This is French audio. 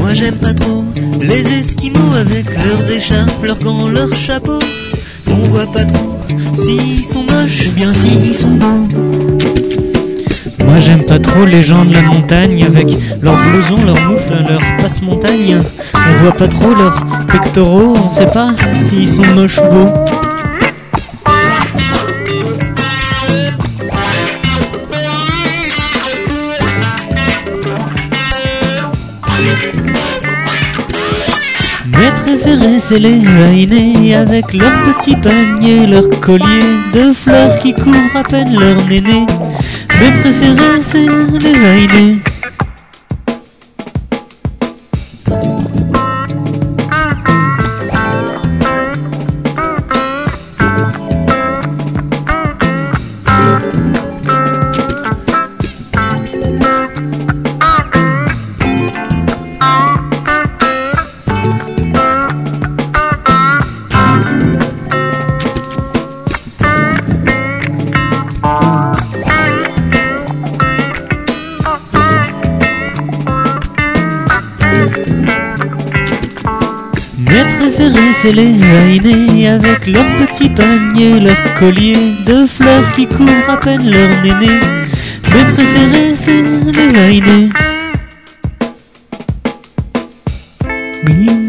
Moi j'aime pas trop les Esquimaux avec leurs écharpes, leurs gants, leurs chapeaux. On voit pas trop s'ils sont moches ou bien s'ils sont beaux. Moi j'aime pas trop les gens de la montagne avec leurs blousons, leurs moufles, leurs passe-montagne. On voit pas trop leurs pectoraux, on sait pas s'ils sont moches ou beaux. Mes préférés c'est les Vainés avec leurs petits paniers, leurs colliers de fleurs qui couvrent à peine leur néné. Mes préférés c'est les Vainés. Mes préférés c'est les Vainés avec leurs petits paniers, leurs colliers de fleurs qui couvrent à peine leur néné. Mes préférés c'est les Vainés. Oui.